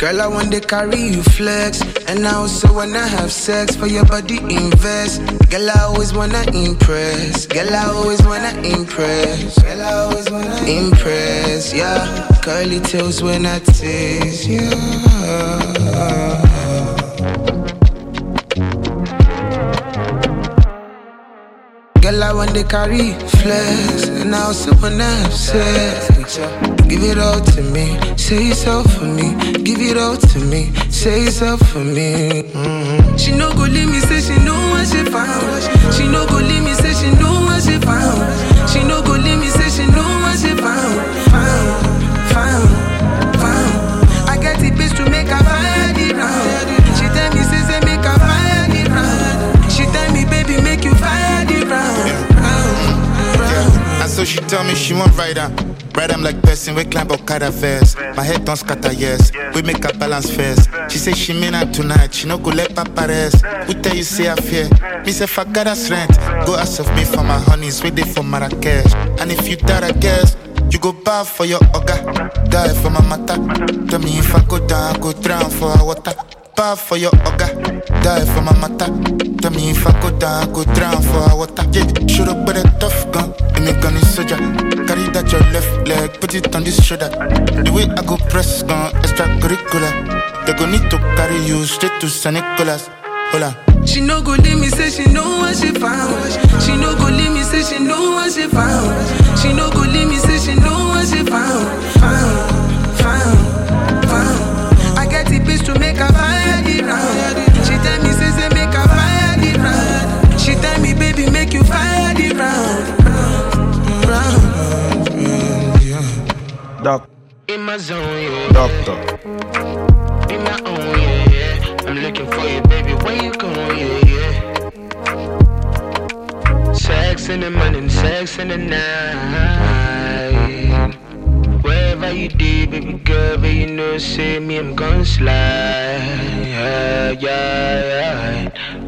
Girl, I want to carry you flex. And I also wanna have sex for your body invest. Girl, I always wanna impress. Girl, I always wanna impress. Girl, I always wanna impress, yeah. Curly tails when I taste, yeah. Girl, I want to carry flex. And I also wanna have sex. Give it all to me, say it's all for me. Give it all to me, say it's all for me. She no go leave me, say she know what she found. She no go leave me, say she know what she found. She no go leave me, say she know what she found. Found. I get the bitch to make her fire the round. She tell me, say make her fire the round. She tell me, baby, make you fire the round. And so she tell me she want ride her. Ride I'm like person, we climb Okada first. My head don't scatter, yes. We make a balance first. She say she mean her tonight, she no go let papa rest. We tell you say I fear. Me say fuck God that's rent. Go ask of me for my honeys, wait there for Marrakesh. And if you die, I guess you go bath for your oga, die for my mata. Tell me if I go down, I go drown for her water. Bath for your oga, die for my mata. Tell me if I go down, I go drown for her water. Yeah, shoot up with a tough gun, and make gun is soldier. Carry that your left leg, put it on this shoulder. The way I go press gun, extracurricular. They go need to carry you straight to St. Nicholas. Hola. She no go leave me, say she know what she found. She no go leave me, say she know what she found. She no go leave me, say she know what she found. Found. I get the bitch to make her fire the round. She tell me, say make her fire the round. She tell me, baby, make you fire the round. Doc. In my zone, yeah. Doctor. In my own, yeah. I'm looking for you, baby. Where you going, yeah. Sex in the morning, sex in the night. Wherever you do, baby girl, but you know, say me, I'm gon' slide. Yeah.